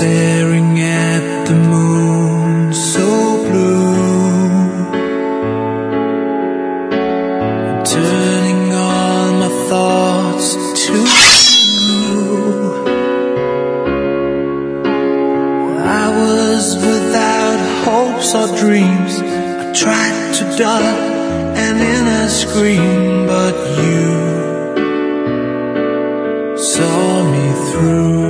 staring at the moon so blue, turning all my thoughts to you. I was without hopes or dreams. I tried to dull an inner scream, but you saw me through.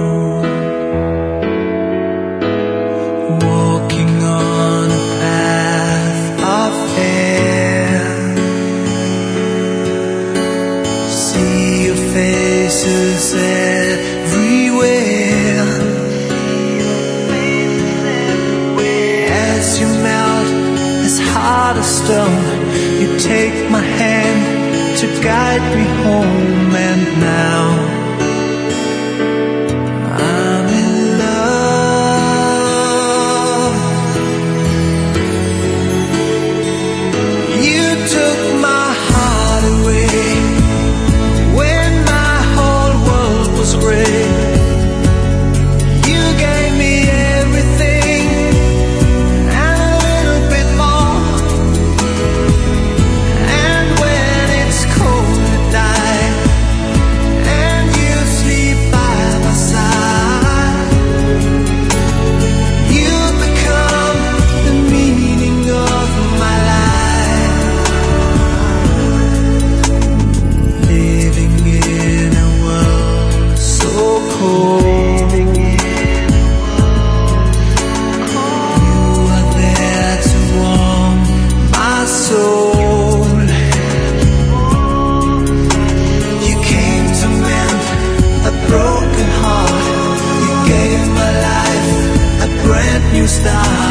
Walking on a path of air, see your faces everywhere. As you melt as hard as stone, you take my hand to guide me home. And now I'm in love. You took my heart away when my whole world was gray. You gave me everything and a little bit more. And when it's cold at night and you sleep by my side, you become the meaning of my life. Living in a world so cold, you are there to warm my soul. You came to mend a broken heart. You gave my life a brand new start.